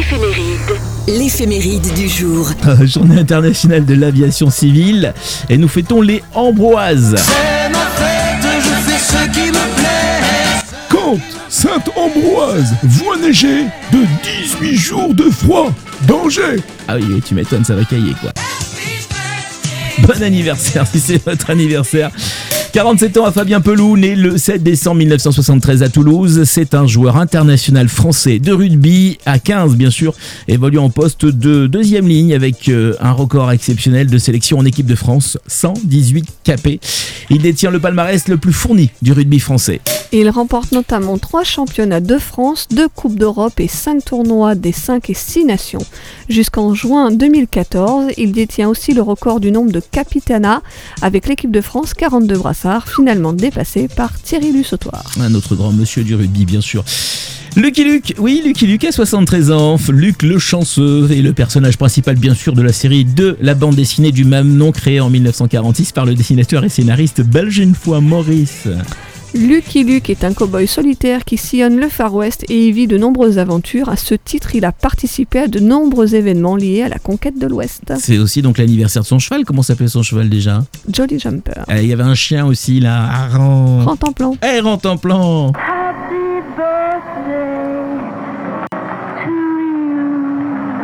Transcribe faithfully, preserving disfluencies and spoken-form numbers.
L'éphéméride. L'éphéméride du jour. Euh, Journée internationale de l'aviation civile et nous fêtons les Ambroises. C'est ma fête, je fais ce qui me plaît. Quand Sainte-Ambroise voit neiger de dix-huit jours de froid. Danger. Ah oui, oui, tu m'étonnes, ça va cailler quoi. Bon anniversaire si c'est votre anniversaire. quarante-sept ans à Fabien Pelou, né le sept décembre mille neuf cent soixante-treize à Toulouse. C'est un joueur international français de rugby, à quinze bien sûr, évoluant en poste de deuxième ligne avec euh, un record exceptionnel de sélection en équipe de France, cent dix-huit K P. Il détient le palmarès le plus fourni du rugby français. Il remporte notamment trois championnats de France, deux Coupes d'Europe et cinq tournois des cinq et six nations. Jusqu'en juin deux mille quatorze, il détient aussi le record du nombre de capitanats avec l'équipe de France, quarante-deux brassards, finalement dépassé par Thierry Lussautoir. Un autre grand monsieur du rugby, bien sûr. Lucky Luke, oui, Lucky Luke a soixante-treize ans. Luc le chanceux est le personnage principal, bien sûr, de la série de la bande dessinée du même nom créée en mille neuf cent quarante-six par le dessinateur et scénariste belge une fois Maurice. Lucky Luke est un cow-boy solitaire qui sillonne le Far West et y vit de nombreuses aventures. À ce titre, il a participé à de nombreux événements liés à la conquête de l'Ouest. C'est aussi donc l'anniversaire de son cheval. Comment s'appelait son cheval déjà ? Jolly Jumper. Il y avait un chien aussi là. Ran... Rantanplan. Eh, Rantanplan.